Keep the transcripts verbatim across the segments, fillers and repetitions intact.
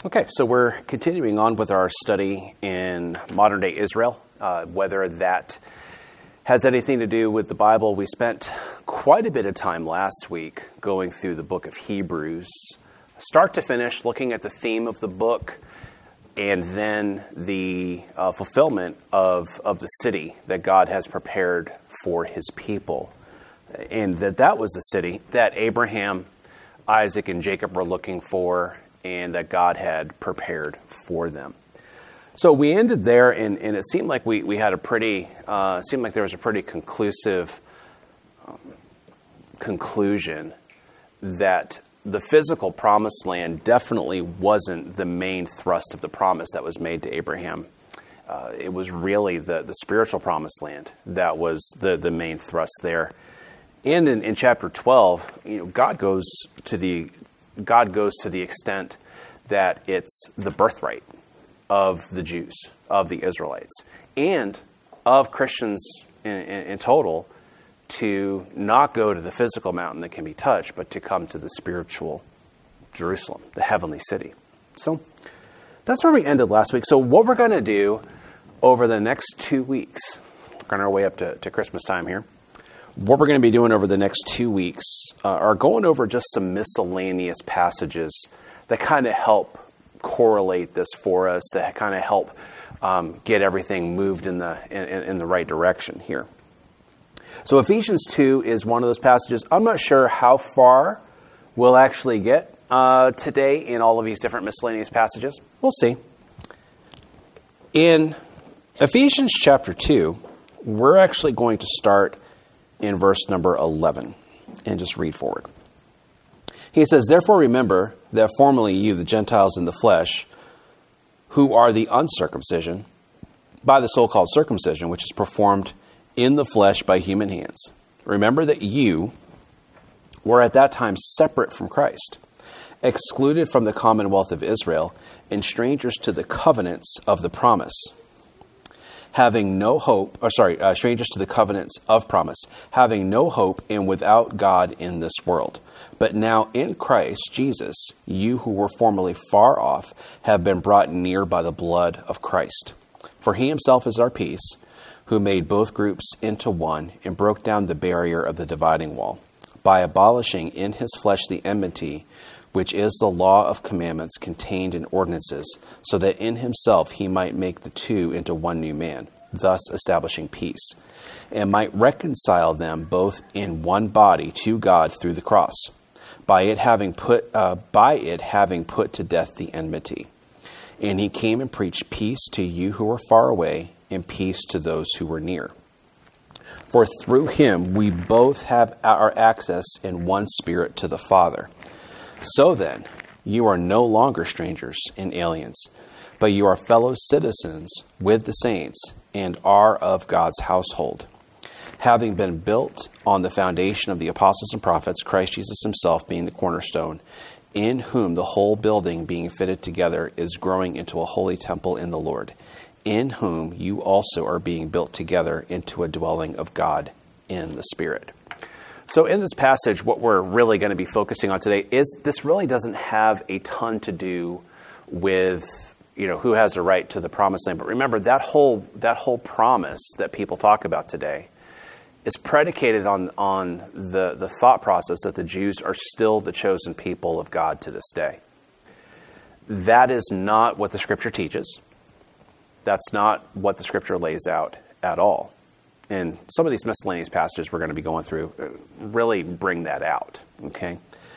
Okay, so we're continuing on with our study in modern-day Israel. Uh, whether that has anything to do with the Bible, we spent quite a bit of time last week going through the book of Hebrews, start to finish, looking at the theme of the book, and then the uh, fulfillment of, of the city that God has prepared for his people. And that that was the city that Abraham, Isaac, and Jacob were looking for, and that God had prepared for them. So we ended there, and, and it seemed like we, we had a pretty, uh, seemed like there was a pretty conclusive um, conclusion that the physical promised land definitely wasn't the main thrust of the promise that was made to Abraham. Uh, it was really the, the spiritual promised land that was the, the main thrust there. And in, in chapter twelve, you know, God goes to the God goes to the extent that it's the birthright of the Jews, of the Israelites, and of Christians in, in, in total, to not go to the physical mountain that can be touched, but to come to the spiritual Jerusalem, the heavenly city. So that's where we ended last week. So what we're going to do over the next two weeks, we're on our way up to, to Christmas time here, what we're going to be doing over the next two weeks uh, are going over just some miscellaneous passages that kind of help correlate this for us, that kind of help um, get everything moved in the in, in the right direction here. So Ephesians two is one of those passages. I'm not sure how far we'll actually get uh, today in all of these different miscellaneous passages. We'll see. In Ephesians chapter two, we're actually going to start in verse number eleven, and just read forward. He says, "Therefore remember that formerly you, the Gentiles in the flesh, who are the uncircumcision, by the so-called circumcision, which is performed in the flesh by human hands. Remember that you were at that time separate from Christ, excluded from the commonwealth of Israel, and strangers to the covenants of the promise, having no hope, or sorry, uh, strangers to the covenants of promise, having no hope and without God in this world. But now in Christ Jesus, you who were formerly far off have been brought near by the blood of Christ. For he himself is our peace, who made both groups into one and broke down the barrier of the dividing wall, by abolishing in his flesh the enmity, which is the law of commandments contained in ordinances, so that in himself he might make the two into one new man, thus establishing peace, and might reconcile them both in one body to God through the cross, by it having put uh, by it having put to death the enmity. And he came and preached peace to you who were far away, and peace to those who were near. For through him we both have our access in one spirit to the Father. So then, you are no longer strangers and aliens, but you are fellow citizens with the saints and are of God's household, having been built on the foundation of the apostles and prophets, Christ Jesus himself being the cornerstone, in whom the whole building being fitted together is growing into a holy temple in the Lord, in whom you also are being built together into a dwelling of God in the Spirit." So in this passage, what we're really going to be focusing on today is this really doesn't have a ton to do with, you know, who has a right to the promised land. But remember, that whole that whole promise that people talk about today is predicated on on the, the thought process that the Jews are still the chosen people of God to this day. That is not what the Scripture teaches. That's not what the Scripture lays out at all. And some of these miscellaneous passages we're going to be going through really bring that out, okay?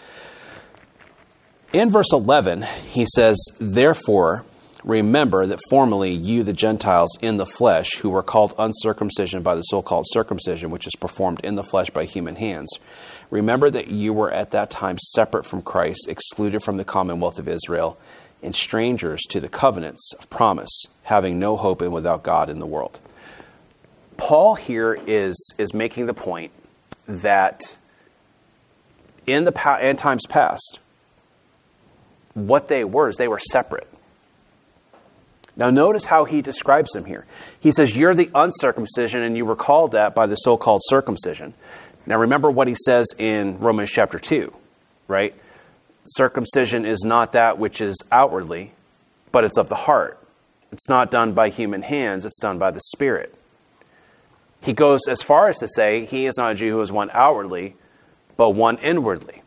In verse eleven, he says, "Therefore, remember that formerly you, the Gentiles in the flesh, who were called uncircumcision by the so-called circumcision, which is performed in the flesh by human hands, remember that you were at that time separate from Christ, excluded from the commonwealth of Israel, and strangers to the covenants of promise, having no hope and without God in the world." Paul here is, is making the point that in the pa- in times past, what they were is they were separate. Now notice how he describes them here. He says, you're the uncircumcision, and you were called that by the so-called circumcision. Now remember what he says in Romans chapter two, right? Circumcision is not that which is outwardly, but it's of the heart. It's not done by human hands, it's done by the Spirit. He goes as far as to say he is not a Jew who is one outwardly, but one inwardly.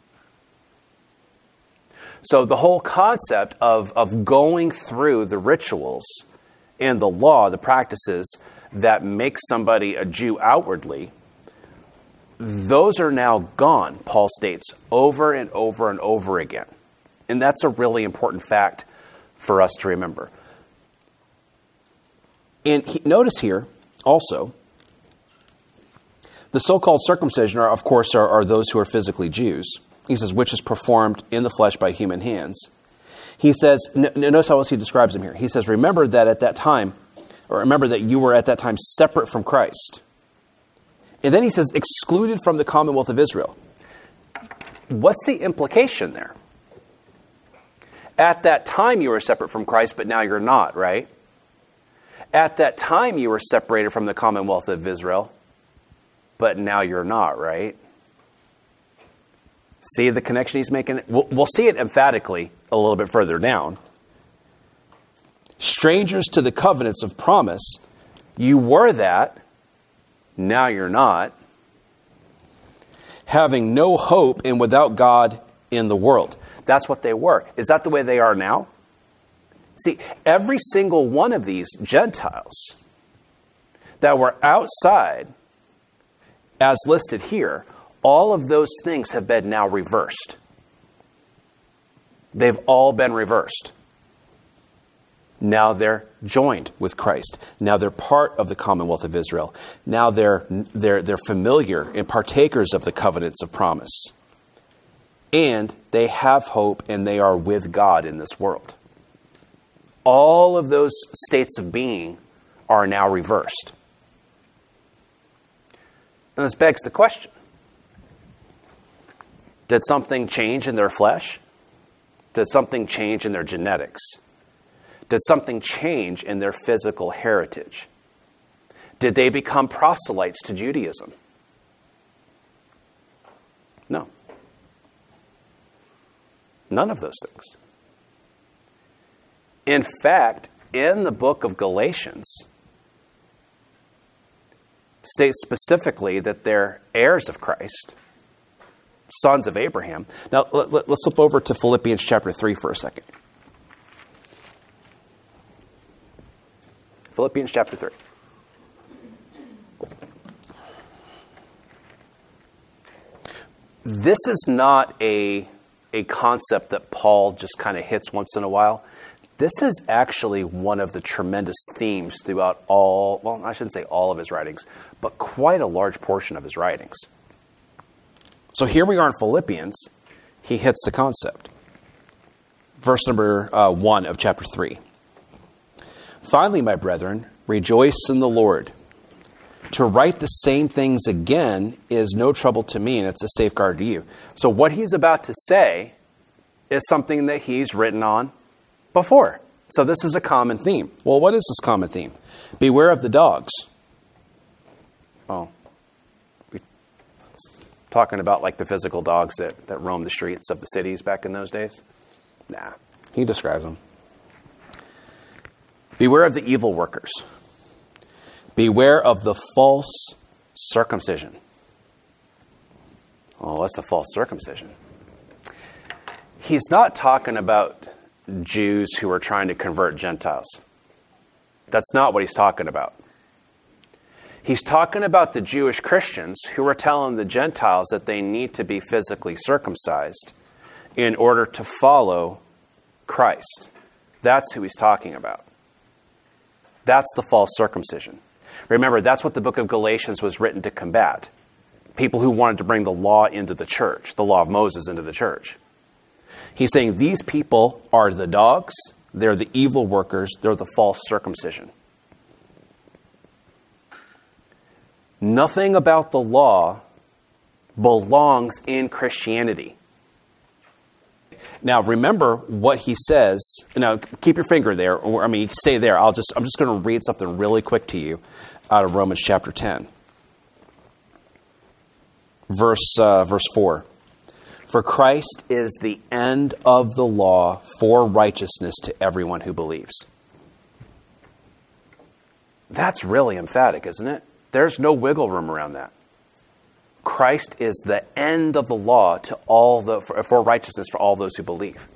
So the whole concept of, of going through the rituals and the law, the practices that make somebody a Jew outwardly, those are now gone, Paul states, over and over and over again. And that's a really important fact for us to remember. And he, notice here also, the so-called circumcision are, of course, are, are those who are physically Jews. He says, which is performed in the flesh by human hands. He says, notice how else he describes them here. He says, remember that at that time, or remember that you were at that time separate from Christ. And then he says, excluded from the commonwealth of Israel. What's the implication there? At that time you were separate from Christ, but now you're not, right? At that time you were separated from the commonwealth of Israel, but now you're not, right? See the connection he's making? We'll, we'll see it emphatically a little bit further down. Strangers to the covenants of promise, you were that, now you're not. Having no hope and without God in the world. That's what they were. Is that the way they are now? See, every single one of these Gentiles that were outside, as listed here, all of those things have been now reversed. They've all been reversed. Now they're joined with Christ. Now they're part of the commonwealth of Israel. Now they're, they're, they're familiar and partakers of the covenants of promise. And they have hope and they are with God in this world. All of those states of being are now reversed. And this begs the question. Did something change in their flesh? Did something change in their genetics? Did something change in their physical heritage? Did they become proselytes to Judaism? No. None of those things. In fact, in the book of Galatians, states specifically that they're heirs of Christ, sons of Abraham. Now, let, let, let's flip over to Philippians chapter three for a second. Philippians chapter three. This is not a, a concept that Paul just kind of hits once in a while. This is actually one of the tremendous themes throughout all, well, I shouldn't say all of his writings, but quite a large portion of his writings. So here we are in Philippians. He hits the concept. Verse number uh, one of chapter three. Finally, my brethren, rejoice in the Lord. To write the same things again is no trouble to me, and it's a safeguard to you. So what he's about to say is something that he's written on before. So this is a common theme. Well, what is this common theme? Beware of the dogs. Oh. We're talking about like the physical dogs that, that roam the streets of the cities back in those days? Nah. He describes them. Beware of the evil workers. Beware of the false circumcision. Oh, what's the false circumcision? He's not talking about Jews who are trying to convert Gentiles. That's not what he's talking about. He's talking about the Jewish Christians who are telling the Gentiles that they need to be physically circumcised in order to follow Christ. That's who he's talking about. That's the false circumcision. Remember, that's what the book of Galatians was written to combat. People who wanted to bring the law into the church, the law of Moses into the church. He's saying these people are the dogs, they're the evil workers, they're the false circumcision. Nothing about the law belongs in Christianity. Now, remember what he says. Now, keep your finger there. Or, I mean, stay there. I'll just, I'm just going to read something really quick to you out of Romans chapter ten. Verse, uh, verse four. For Christ is the end of the law for righteousness to everyone who believes. That's really emphatic, isn't it? There's no wiggle room around that. Christ is the end of the law to all the for, for righteousness for all those who believe.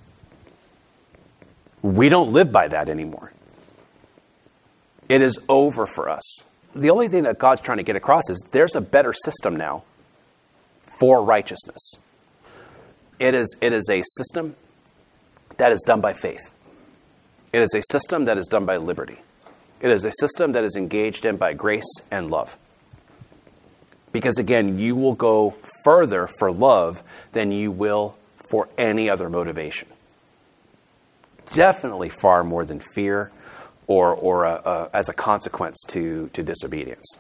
We don't live by that anymore. It is over for us. The only thing that God's trying to get across is there's a better system now for righteousness. It is, it is a system that is done by faith. It is a system that is done by liberty. It is a system that is engaged in by grace and love. Because again, you will go further for love than you will for any other motivation. Definitely far more than fear or, or a, a, as a consequence to, to disobedience.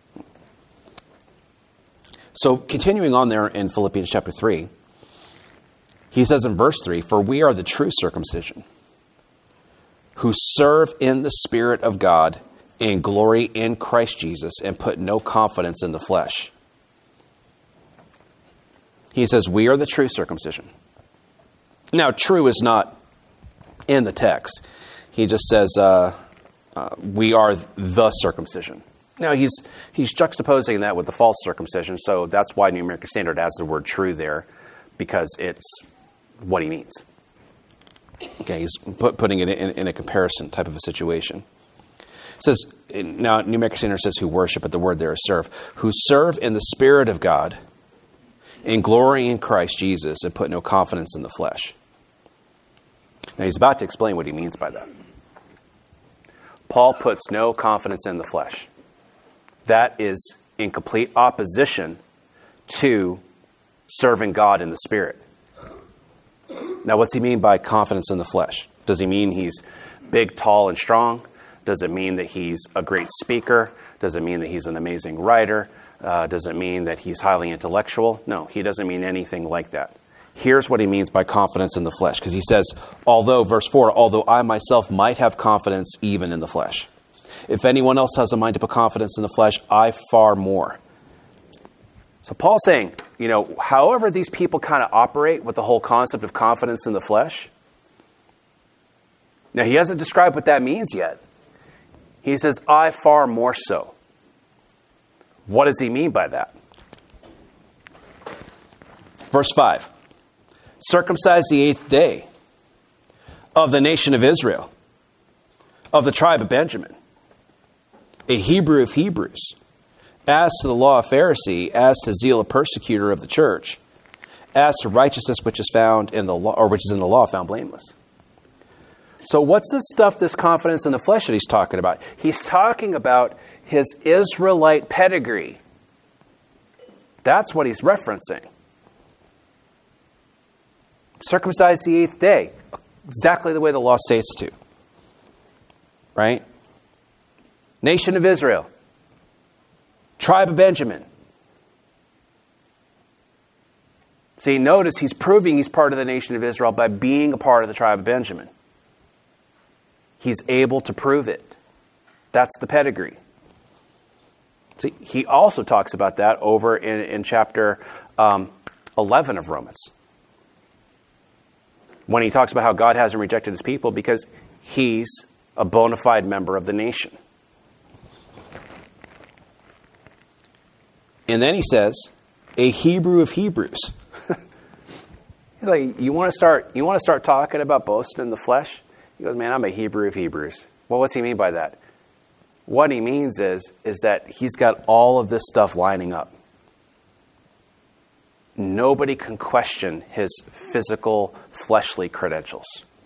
So continuing on there in Philippians chapter three, he says in verse three, "For we are the true circumcision, who serve in the Spirit of God and glory in Christ Jesus and put no confidence in the flesh." He says, we are the true circumcision. Now, true is not in the text. He just says, uh, uh, we are the circumcision. Now, he's he's juxtaposing that with the false circumcision, so that's why New American Standard adds the word true there, because it's what he means. Okay, he's put, putting it in, in a comparison type of a situation. It says, now New American Standard says who worship, but the word there is serve. Who serve in the Spirit of God, in glory in Christ Jesus, and put no confidence in the flesh. Now he's about to explain what he means by that. Paul puts no confidence in the flesh. That is in complete opposition to serving God in the Spirit. Now, what's he mean by confidence in the flesh? Does he mean he's big, tall, and strong? Does it mean that he's a great speaker? Does it mean that he's an amazing writer? Uh, does it mean that he's highly intellectual? No, he doesn't mean anything like that. Here's what he means by confidence in the flesh. Because he says, although, verse four, although I myself might have confidence even in the flesh. If anyone else has a mind to put confidence in the flesh, I far more. So Paul's saying, you know, however these people kind of operate with the whole concept of confidence in the flesh. Now, he hasn't described what that means yet. He says, I far more so. What does he mean by that? Verse five. Circumcised the eighth day of the nation of Israel, of the tribe of Benjamin, a Hebrew of Hebrews, as to the law a Pharisee, as to zeal a persecutor of the church, as to righteousness which is found in the law, or which is in the law, found blameless. So what's this stuff, this confidence in the flesh that he's talking about? He's talking about his Israelite pedigree. That's what he's referencing. Circumcised the eighth day, exactly the way the law states to. Right? Nation of Israel. Tribe of Benjamin. See, notice he's proving he's part of the nation of Israel by being a part of the tribe of Benjamin. He's able to prove it. That's the pedigree. See, he also talks about that over in, in chapter um, eleven of Romans. When he talks about how God hasn't rejected his people because he's a bona fide member of the nation. And then he says, a Hebrew of Hebrews. He's like, you want to start, you want to start talking about boasting in the flesh? He goes, man, I'm a Hebrew of Hebrews. Well, what's he mean by that? What he means is, is that he's got all of this stuff lining up. Nobody can question his physical, fleshly credentials.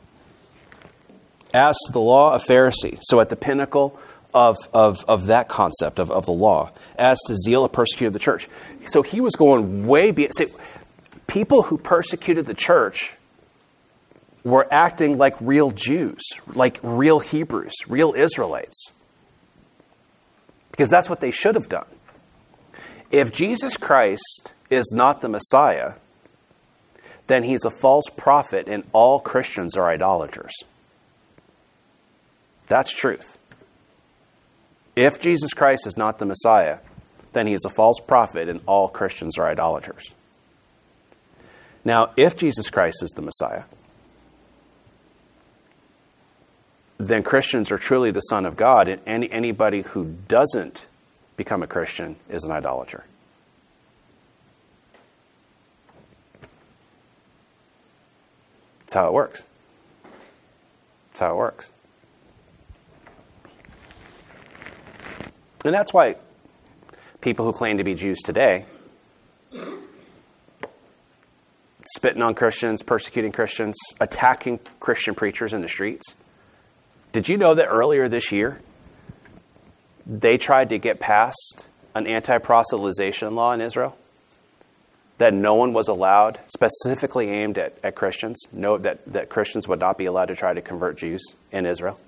As to the law, a Pharisee. So at the pinnacle of, of, of that concept of, of the law. As to zeal, a persecutor of the church. So he was going way beyond. See, people who persecuted the church were acting like real Jews, like real Hebrews, real Israelites. Because that's what they should have done. If Jesus Christ is not the Messiah, then he's a false prophet and all Christians are idolaters. That's truth. If Jesus Christ is not the Messiah, then he is a false prophet and all Christians are idolaters. Now, if Jesus Christ is the Messiah, then Christians are truly the Son of God, and any, anybody who doesn't become a Christian is an idolater. That's how it works. That's how it works. And that's why people who claim to be Jews today, spitting on Christians, persecuting Christians, attacking Christian preachers in the streets. Did you know that earlier this year, they tried to get past an anti-proselytization law in Israel? That no one was allowed, specifically aimed at, at Christians, no, that, that Christians would not be allowed to try to convert Jews in Israel?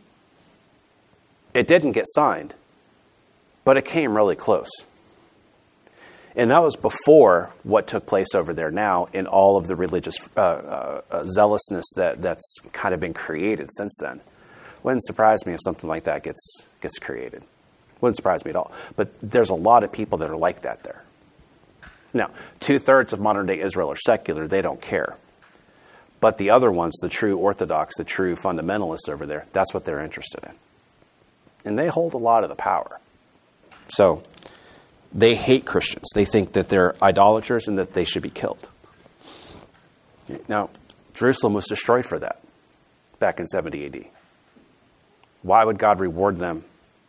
It didn't get signed, but it came really close. And that was before what took place over there now in all of the religious uh, uh, uh, zealousness that, that's kind of been created since then. Wouldn't surprise me if something like that gets gets created. Wouldn't surprise me at all. But there's a lot of people that are like that there. Now, two-thirds of modern-day Israel are secular. They don't care. But the other ones, the true Orthodox, the true fundamentalists over there, that's what they're interested in. And they hold a lot of the power. So they hate Christians. They think that they're idolaters and that they should be killed. Now, Jerusalem was destroyed for that back in seventy A D. Why would God reward them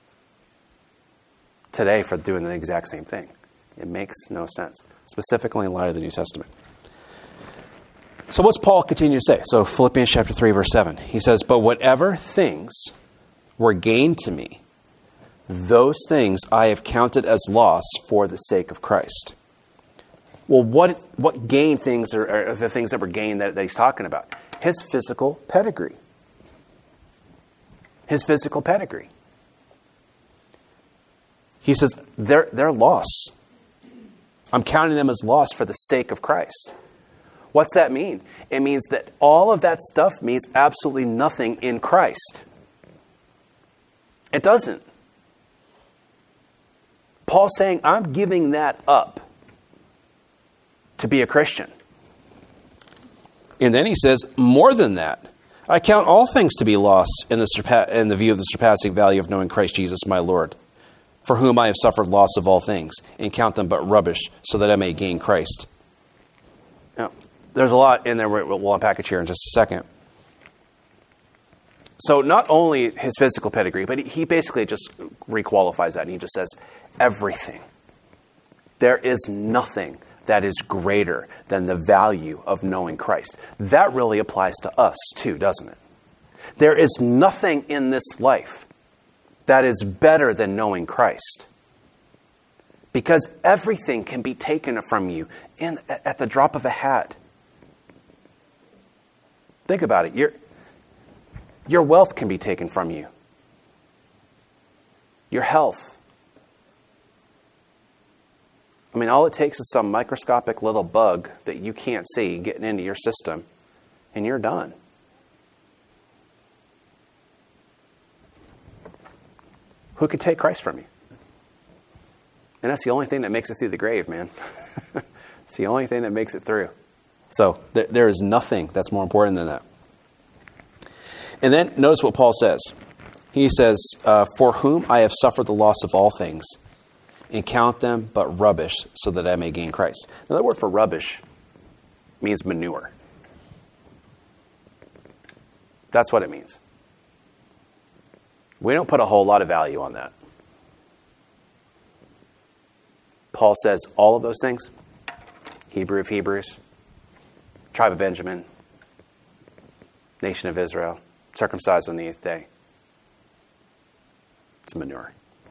today for doing the exact same thing? It makes no sense, specifically in light of the New Testament. So what's Paul continue to say? So Philippians chapter three, verse seven. He says, "But whatever things were gained to me, those things I have counted as loss for the sake of Christ." Well, what what gain things are, are the things that were gained that, that he's talking about? His physical pedigree. His physical pedigree. He says, they're, they're loss. I'm counting them as loss for the sake of Christ. What's that mean? It means that all of that stuff means absolutely nothing in Christ. It doesn't. Paul's saying, I'm giving that up to be a Christian. And then he says, more than that, I count all things to be loss in the, surpa- in the view of the surpassing value of knowing Christ Jesus my Lord, for whom I have suffered loss of all things, and count them but rubbish, so that I may gain Christ. Now, there's a lot in there we'll unpack it here in just a second. So not only his physical pedigree, but he basically just requalifies that, and he just says, everything. There is nothing that is greater than the value of knowing Christ. That really applies to us too, doesn't it? There is nothing in this life that is better than knowing Christ. Because everything can be taken from you in, at the drop of a hat. Think about it. Your, your wealth can be taken from you. Your health. I mean, all it takes is some microscopic little bug that you can't see getting into your system, and you're done. Who could take Christ from you? And that's the only thing that makes it through the grave, man. It's the only thing that makes it through. So th- there is nothing that's more important than that. And then notice what Paul says. He says, uh, for whom I have suffered the loss of all things, and count them but rubbish, so that I may gain Christ. Now, the word for rubbish means manure. That's what it means. We don't put a whole lot of value on that. Paul says all of those things, Hebrew of Hebrews, tribe of Benjamin, nation of Israel, circumcised on the eighth day. It's manure.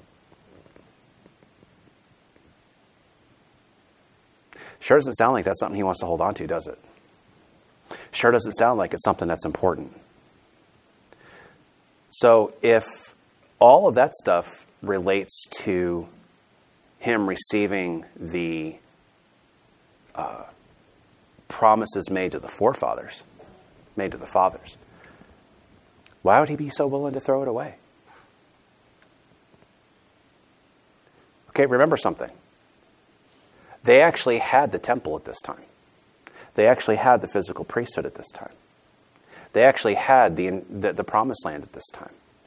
Sure doesn't sound like that's something he wants to hold on to, does it? Sure doesn't sound like it's something that's important. So if all of that stuff relates to him receiving the uh, promises made to the forefathers, made to the fathers, why would he be so willing to throw it away? Okay, remember something. They actually had the temple at this time. They actually had the physical priesthood at this time. They actually had the, the, the promised land at this time.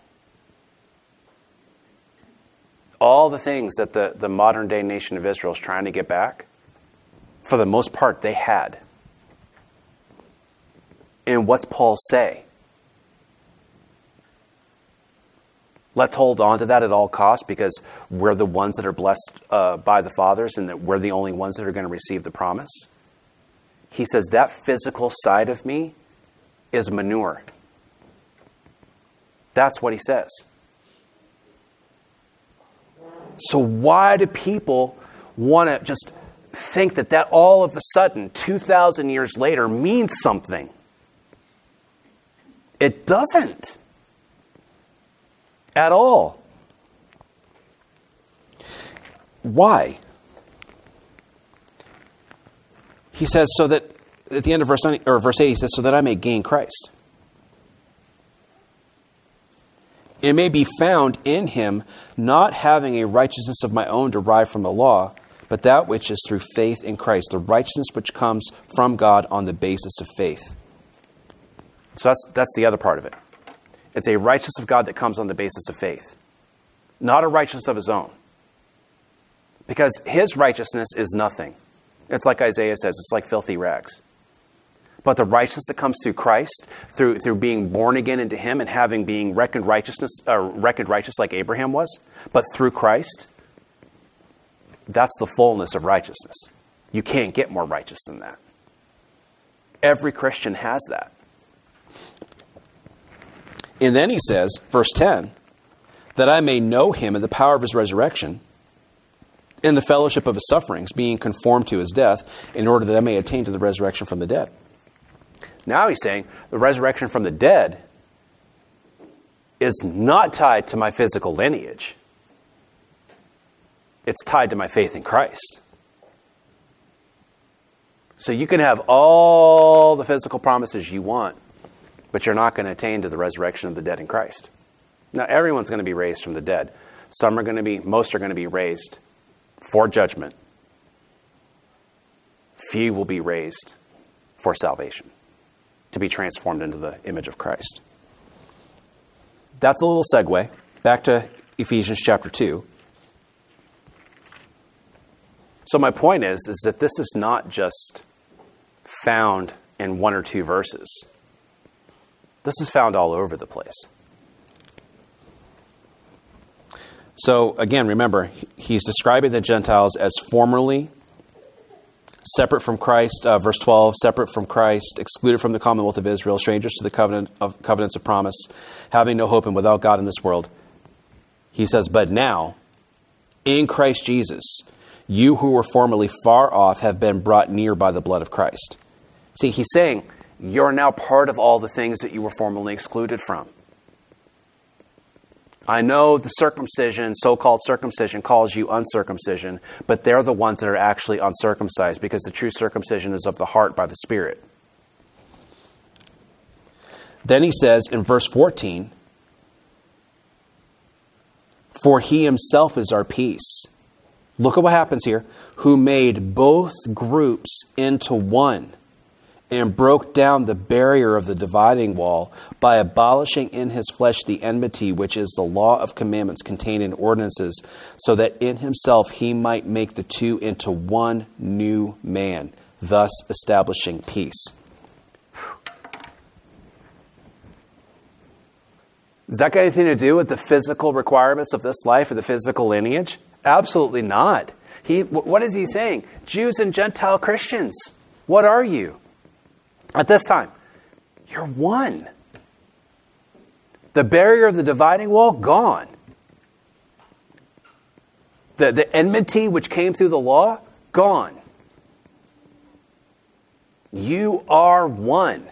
All the things that the, the modern day nation of Israel is trying to get back, for the most part, they had. And what's Paul say? Let's hold on to that at all costs because we're the ones that are blessed uh, by the fathers and that we're the only ones that are going to receive the promise. He says that physical side of me is manure. That's what he says. So why do people want to just think that that all of a sudden, two thousand years later, means something? It doesn't. At all. Why? He says, so that, at the end of verse nine, or verse eight, he says, so that I may gain Christ. It may be found in him, not having a righteousness of my own derived from the law, but that which is through faith in Christ, the righteousness which comes from God on the basis of faith. So that's that's the other part of it. It's a righteousness of God that comes on the basis of faith, not a righteousness of his own. Because his righteousness is nothing. It's like Isaiah says, it's like filthy rags. But the righteousness that comes through Christ, through through being born again into him and having being reckoned righteousness, uh, reckoned righteous like Abraham was, but through Christ, that's the fullness of righteousness. You can't get more righteous than that. Every Christian has that. And then he says, verse ten, that I may know him in the power of his resurrection, in the fellowship of his sufferings, being conformed to his death, in order that I may attain to the resurrection from the dead. Now he's saying the resurrection from the dead is not tied to my physical lineage. It's tied to my faith in Christ. So you can have all the physical promises you want, but you're not going to attain to the resurrection of the dead in Christ. Now, everyone's going to be raised from the dead. Some are going to be, most are going to be raised for judgment. Few will be raised for salvation, to be transformed into the image of Christ. That's a little segue back to Ephesians chapter two. So my point is, is that this is not just found in one or two verses. This is found all over the place. So again, remember, he's describing the Gentiles as formerly separate from Christ, uh, verse twelve, separate from Christ, excluded from the commonwealth of Israel, strangers to the covenant of covenants of promise, having no hope and without God in this world. He says, but now, in Christ Jesus, you who were formerly far off have been brought near by the blood of Christ. See, he's saying, you're now part of all the things that you were formerly excluded from. I know the circumcision, so-called circumcision, calls you uncircumcision, but they're the ones that are actually uncircumcised because the true circumcision is of the heart by the Spirit. Then he says in verse fourteen, for he himself is our peace. Look at what happens here. Who made both groups into one and broke down the barrier of the dividing wall by abolishing in his flesh the enmity, which is the law of commandments contained in ordinances, so that in himself he might make the two into one new man, thus establishing peace. Does that got anything to do with the physical requirements of this life or the physical lineage? Absolutely not. He, what is he saying? Jews and Gentile Christians, what are you? At this time, you're one. The barrier of the dividing wall, gone. The, the enmity which came through the law, gone. You are one.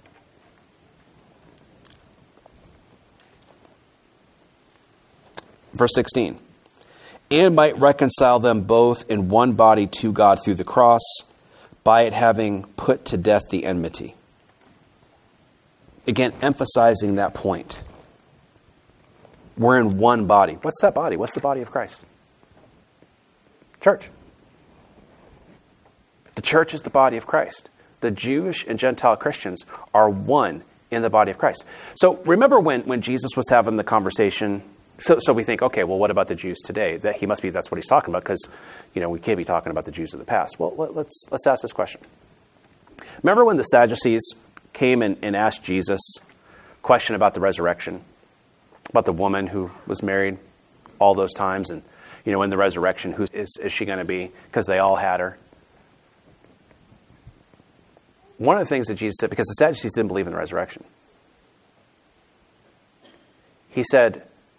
Verse sixteen. And might reconcile them both in one body to God through the cross, by it having put to death the enmity. Again, emphasizing that point. We're in one body. What's that body? What's the body of Christ? Church. The church is the body of Christ. the Jewish and Gentile Christians are one in the body of Christ. So remember when, when Jesus was having the conversation, so, so we think, okay, well, what about the Jews today? That he must be, that's what he's talking about, because, you know, we can't be talking about the Jews of the past. Well, let, let's let's ask this question. Remember when the Sadducees came and, and asked Jesus a question about the resurrection, about the woman who was married all those times, and, you know, in the resurrection, who is, is she going to be? Because they all had her. One of the things that Jesus said, because the Sadducees didn't believe in the resurrection, he said,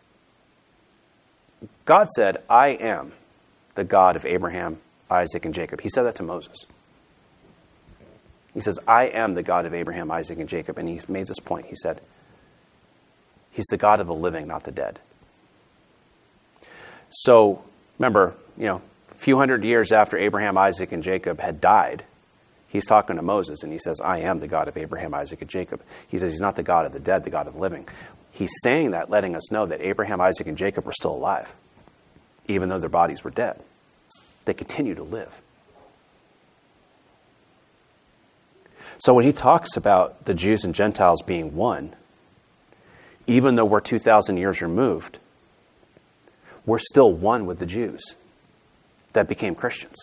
God said, I am the God of Abraham, Isaac, and Jacob. He said that to Moses. He says, I am the God of Abraham, Isaac, and Jacob. And he made this point. He said, he's the God of the living, not the dead. So, remember, you know, a few hundred years after Abraham, Isaac, and Jacob had died, he's talking to Moses, and he says, I am the God of Abraham, Isaac, and Jacob. He says he's not the God of the dead, the God of the living. He's saying that, letting us know that Abraham, Isaac, and Jacob were still alive, even though their bodies were dead. They continue to live. So when he talks about the Jews and Gentiles being one, even though we're two thousand years removed, we're still one with the Jews that became Christians.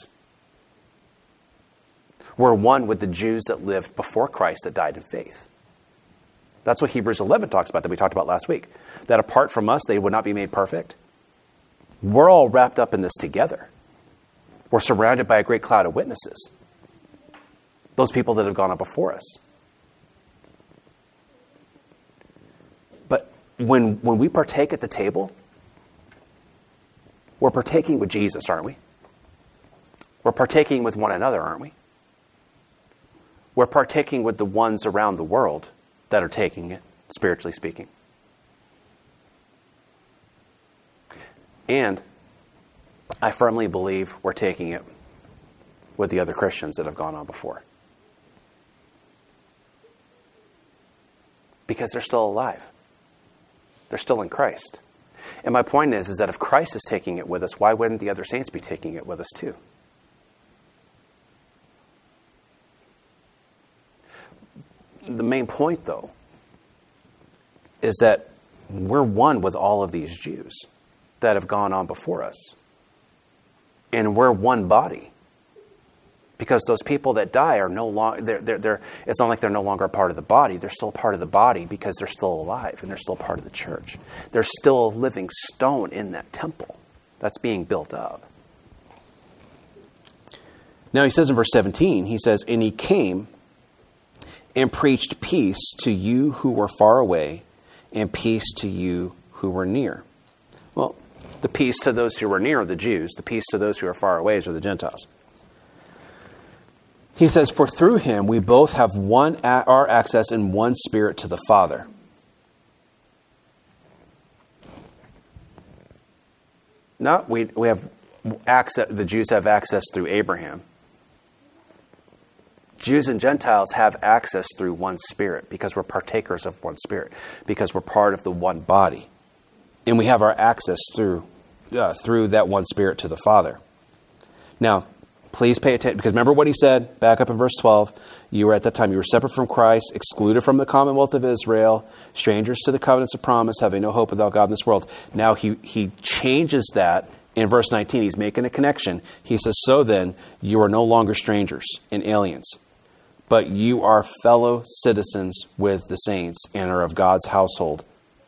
We're one with the Jews that lived before Christ that died in faith. That's what Hebrews eleven talks about, that we talked about last week. That apart from us, they would not be made perfect. We're all wrapped up in this together. We're surrounded by a great cloud of witnesses. Those people that have gone up before us. But when, when we partake at the table, we're partaking with Jesus, aren't we? We're partaking with one another, aren't we? We're partaking with the ones around the world that are taking it, spiritually speaking. And I firmly believe we're taking it with the other Christians that have gone on before. Because they're still alive. They're still in Christ. And my point is, is that if Christ is taking it with us, why wouldn't the other saints be taking it with us too? The main point, though, is that we're one with all of these Jews that have gone on before us. And we're one body. Because those people that die are no longer, they're, they're, they're, it's not like they're no longer a part of the body. They're still part of the body because they're still alive and they're still part of the church. They're still a living stone in that temple that's being built up. Now he says in verse seventeen, he says, and he came and preached peace to you who were far away and peace to you who were near. Well, the peace to those who were near are the Jews. The peace to those who are far away are the Gentiles. He says, for through him we both have one our access in one spirit to the Father. Not we we have access. The Jews have access through Abraham. Jews and Gentiles have access through one spirit because we're partakers of one spirit, because we're part of the one body, and we have our access through uh, through that one spirit to the Father. Now, please pay attention, because remember what he said back up in verse twelve. You were at that time, you were separate from Christ, excluded from the commonwealth of Israel, strangers to the covenants of promise, having no hope without God in this world. Now he, he changes that in verse nineteen. He's making a connection. He says, so then, you are no longer strangers and aliens, but you are fellow citizens with the saints and are of God's household.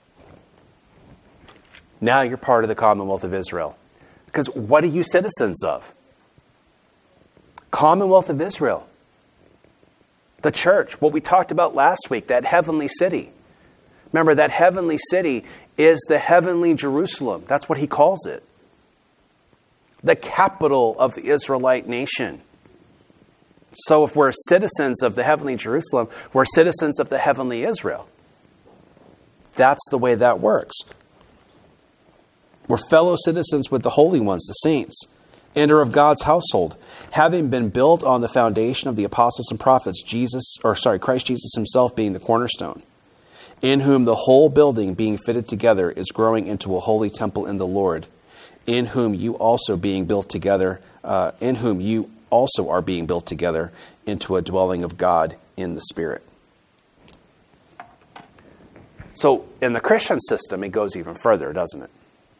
Now you're part of the commonwealth of Israel. Because what are you citizens of? Commonwealth of Israel. The church, what we talked about last week, that heavenly city. Remember, that heavenly city is the heavenly Jerusalem. That's what he calls it. The capital of the Israelite nation. So if we're citizens of the heavenly Jerusalem, we're citizens of the heavenly Israel. That's the way that works. We're fellow citizens with the holy ones, the saints, and are of God's household, having been built on the foundation of the apostles and prophets, Jesus, or sorry, Christ Jesus himself being the cornerstone, in whom the whole building being fitted together is growing into a holy temple in the Lord, in whom you also being built together, uh, in whom you also are being built together into a dwelling of God in the Spirit. So in the Christian system, it goes even further, doesn't it?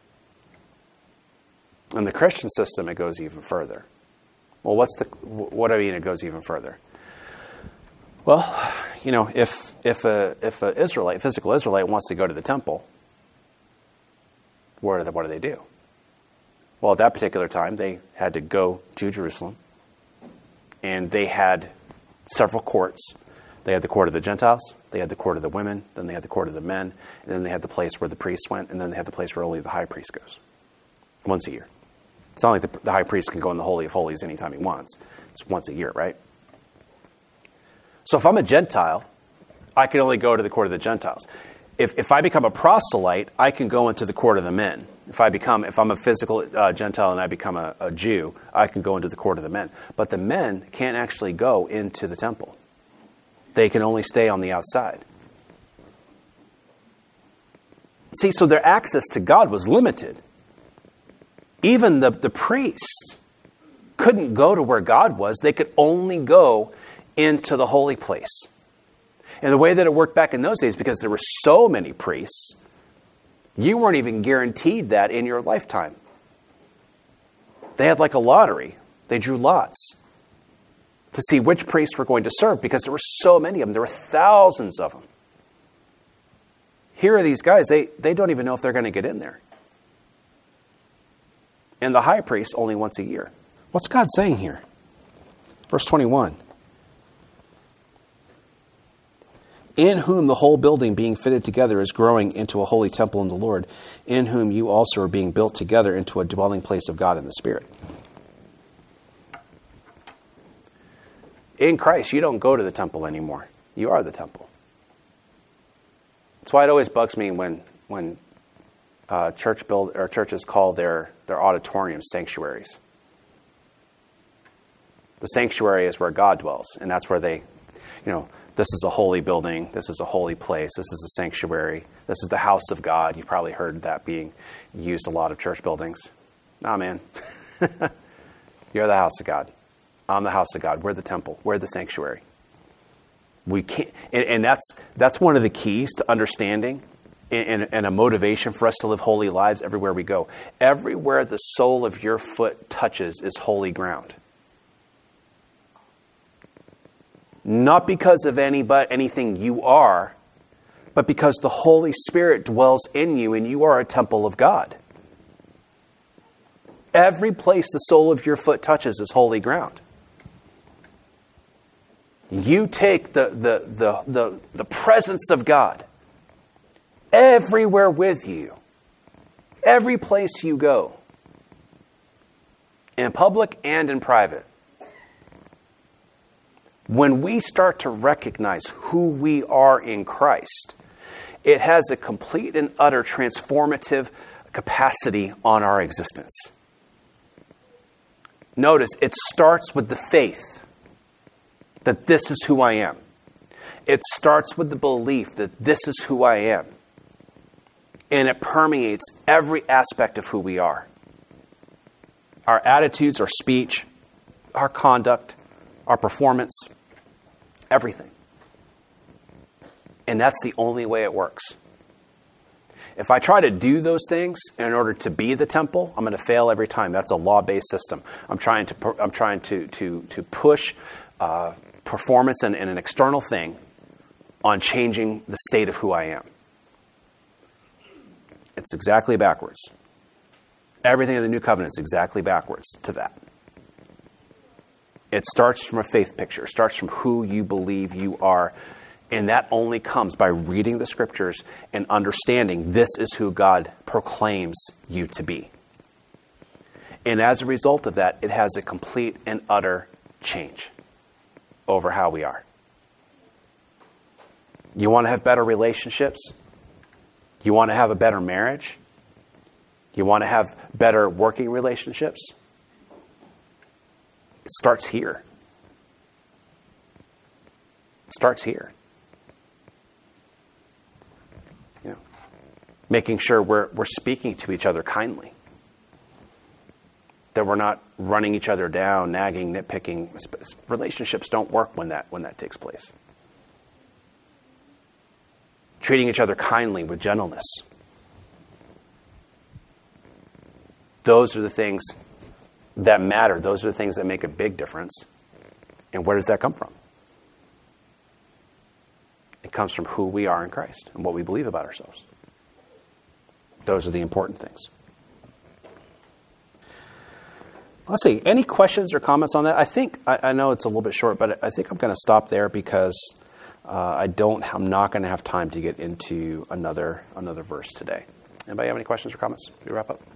In the Christian system, it goes even further. Well, what's the, what do I mean it goes even further? Well, you know, if if a if a Israelite, physical Israelite wants to go to the temple, what do they, what do they do? Well, at that particular time, they had to go to Jerusalem, and they had several courts. They had the court of the Gentiles, they had the court of the women, then they had the court of the men, and then they had the place where the priests went, and then they had the place where only the high priest goes, once a year. It's not like the, the high priest can go in the Holy of Holies anytime he wants. It's once a year, right? So if I'm a Gentile, I can only go to the court of the Gentiles. If if I become a proselyte, I can go into the court of the men. If I become, if I'm a physical uh, Gentile and I become a, a Jew, I can go into the court of the men. But the men can't actually go into the temple. They can only stay on the outside. See, so their access to God was limited. Even the, the priests couldn't go to where God was. They could only go into the holy place. And the way that it worked back in those days, because there were so many priests, you weren't even guaranteed that in your lifetime. They had like a lottery. They drew lots to see which priests were going to serve, because there were so many of them. There were thousands of them. Here are these guys, they, they don't even know if they're going to get in there. And the high priest only once a year. What's God saying here? Verse twenty-one. In whom the whole building being fitted together is growing into a holy temple in the Lord, in whom you also are being built together into a dwelling place of God in the Spirit. In Christ, you don't go to the temple anymore. You are the temple. That's why it always bugs me when when uh, church build or churches call their their auditoriums sanctuaries. The sanctuary is where God dwells, and that's where they, you know, this is a holy building. This is a holy place. This is a sanctuary. This is the house of God. You've probably heard that being used a lot of church buildings. Nah, man. You're the house of God. I'm the house of God. We're the temple. We're the sanctuary. We can't, and, and that's that's one of the keys to understanding and, and, and a motivation for us to live holy lives everywhere we go. Everywhere the sole of your foot touches is holy ground. Not because of any but anything you are, but because the Holy Spirit dwells in you and you are a temple of God. Every place the sole of your foot touches is holy ground. You take the, the, the, the, the presence of God everywhere with you. Every place you go. In public and in private. When we start to recognize who we are in Christ, it has a complete and utter transformative capacity on our existence. Notice, it starts with the faith that this is who I am. It starts with the belief that this is who I am. And it permeates every aspect of who we are. Our attitudes, our speech, our conduct, our performance, everything. And that's the only way it works. If I try to do those things in order to be the temple, I'm going to fail every time. That's a law-based system. I'm trying to I'm trying to to to push uh, performance and, and an external thing on changing the state of who I am. It's exactly backwards. Everything in the New Covenant is exactly backwards to that. It starts from a faith picture. It starts from who you believe you are. And that only comes by reading the Scriptures and understanding this is who God proclaims you to be. And as a result of that, it has a complete and utter change over how we are. You want to have better relationships? You want to have a better marriage? You want to have better working relationships? It starts here. It starts here. You know, making sure we're we're speaking to each other kindly. that we're not running each other down, nagging, nitpicking. Relationships don't work when that when that takes place. Treating each other kindly with gentleness. Those are the things that matter. Those are the things that make a big difference. And where does that come from? It comes from who we are in Christ and what we believe about ourselves. Those are the important things. Let's see. Any questions or comments on that? I think, I, I know it's a little bit short, but I think I'm going to stop there because uh, I don't, I'm not going to have time to get into another another verse today. Anybody have any questions or comments? Should we wrap up?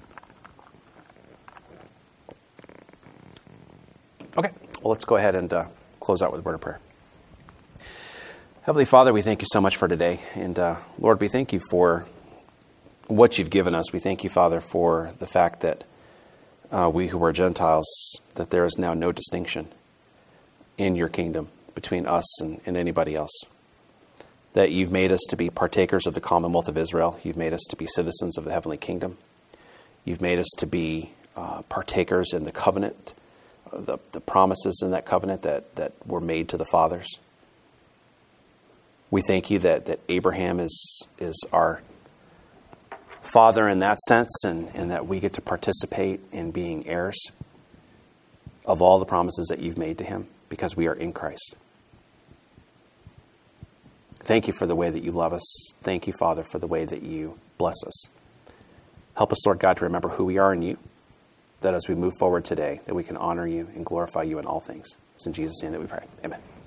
Okay. Well, let's go ahead and uh, close out with a word of prayer. Heavenly Father, we thank you so much for today. And uh, Lord, we thank you for what you've given us. We thank you, Father, for the fact that Uh, we who are Gentiles, that there is now no distinction in your kingdom between us and, and anybody else. That you've made us to be partakers of the Commonwealth of Israel. You've made us to be citizens of the heavenly kingdom. You've made us to be uh, partakers in the covenant, uh, the, the promises in that covenant that, that were made to the fathers. We thank you that, that Abraham is, is our father in that sense, and, and that we get to participate in being heirs of all the promises that you've made to him because we are in Christ. Thank you for the way that you love us. Thank you, Father, for the way that you bless us. Help us, Lord God, to remember who we are in you, that as we move forward today, that we can honor you and glorify you in all things. It's in Jesus' name that we pray. Amen.